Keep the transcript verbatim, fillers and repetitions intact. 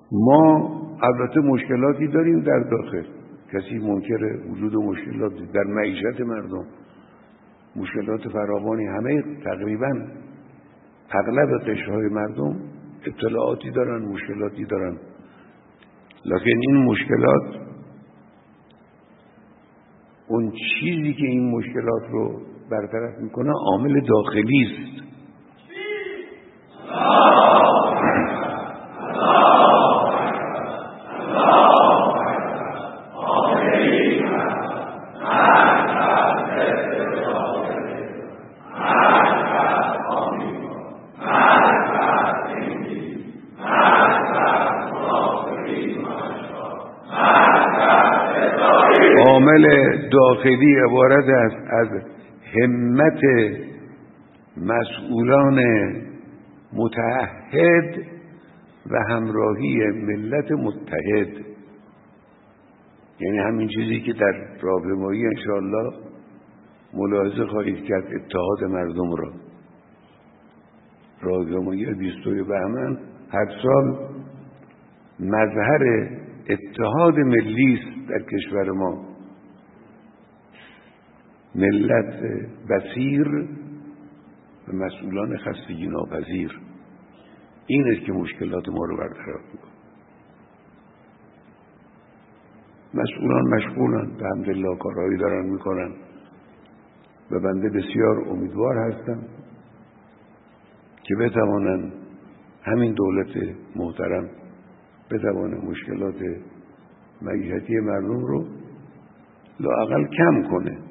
ما البته مشکلاتی داریم در داخل، کسی منکر وجود مشکلاتی در معیشت مردم، مشکلات فراوانی، همه تقریبا اغلب قشرهای مردم اطلاعاتی دارن، مشکلاتی دارن، لکن این مشکلات اون چیزی که این مشکلات رو برطرف میکنه عامل داخلی است. عامل داخلی عبارت است از همت مسئولان متعهد و همراهی ملت متحد، یعنی همین چیزی که در راهپیمایی انشاءالله ملاحظه خواهید کرد، اتحاد مردم را. راهپیمایی بیستوی بهمن هر سال مظهر اتحاد ملی است در کشور ما، ملت بصیر و مسئولان خستگی ناپذیر. این است که مشکلات ما رو برطرف میکنه. مسئولان مشغولن، الحمدلله کارهایی دارن میکنن و بنده بسیار امیدوار هستم که بتوانن همین دولت محترم بتوانه مشکلات معیشتی مردم رو لااقل کم کنه.